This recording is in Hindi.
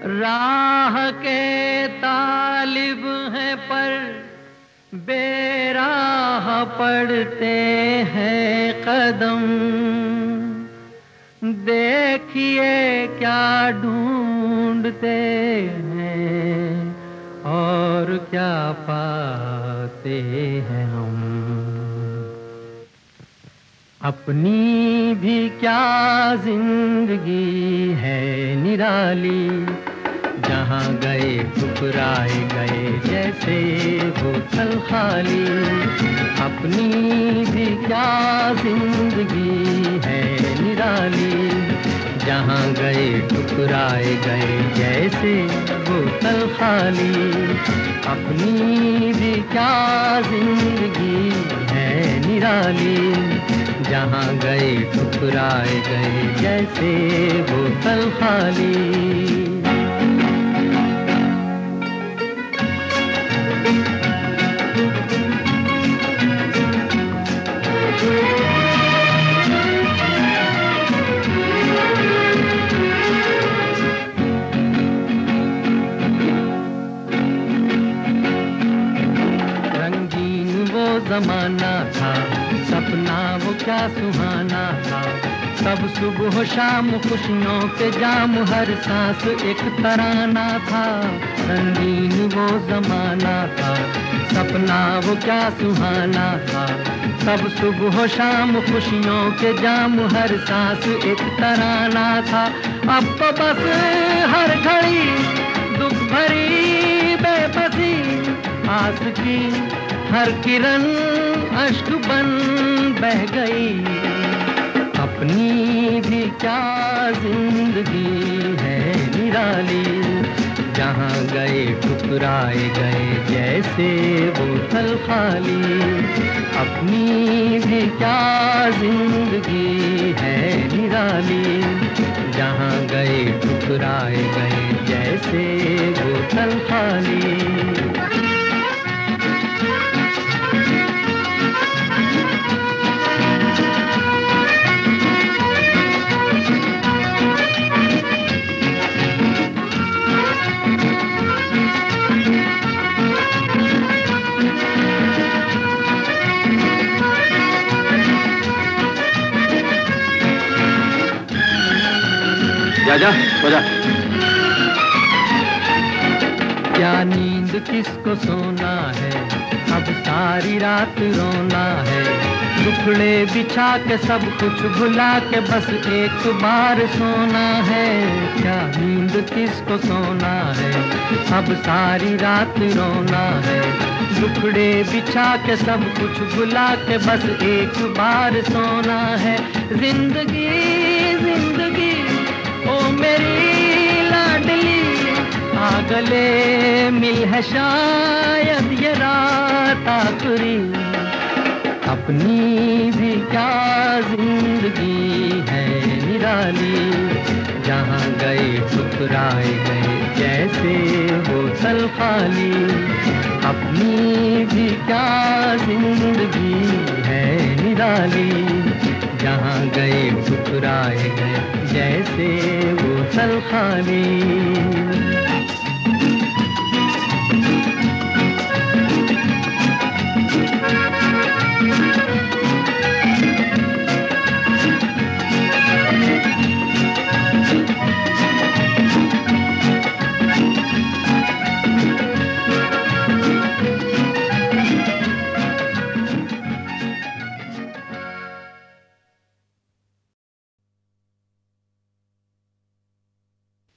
राह के तालिब हैं पर बेराह पड़ते हैं कदम। देखिए क्या ढूंढते हैं और क्या पाते हैं हम। अपनी भी क्या जिंदगी है निराली, जहाँ गए ठुकराए गए जैसे बोतल खाली। अपनी भी क्या जिंदगी है निराली, जहाँ गए ठुकराए गए जैसे बोतल खाली। अपनी भी क्या जिंदगी है निराली, जहाँ गए ठुकराए गए जैसे बोतल खाली। ज़माना था, सपना वो क्या सुहाना था। सब सुबह शाम खुशियों के जाम, हर सांस एक तराना था। रंगीन वो ज़माना था, सपना वो क्या सुहाना था। सब सुबह शाम खुशियों के जाम, हर सांस एक तराना था। अब तो बस हर घड़ी दुख भरी बेबसी, आस की हर किरण अश्क बन बह गई। अपनी भी क्या जिंदगी है निराली, जहाँ गए ठुकराए गए जैसे बोतल खाली। अपनी भी क्या जिंदगी है निराली, जहाँ गए ठुकराए गए जैसे बोतल खाली। जा हो जा। क्या नींद किसको सोना है, अब सारी रात रोना है। टुकड़े बिछा के सब कुछ भुला के बस एक बार सोना है। क्या नींद किसको सोना है, अब सारी रात रोना है। टुकड़े बिछा के सब कुछ भुला के बस एक बार सोना है। जिंदगी जिंदगी ओ मेरी लाडली, आ गले मिल है शायद ये रात आखिरी। अपनी भी क्या जिंदगी है निराली, जहाँ गए ठुकराए गए जैसे बोतल खाली। अपनी भी क्या जिंदगी है निराली, जहाँ गए ठुकराए गए जैसे बोतल खाली।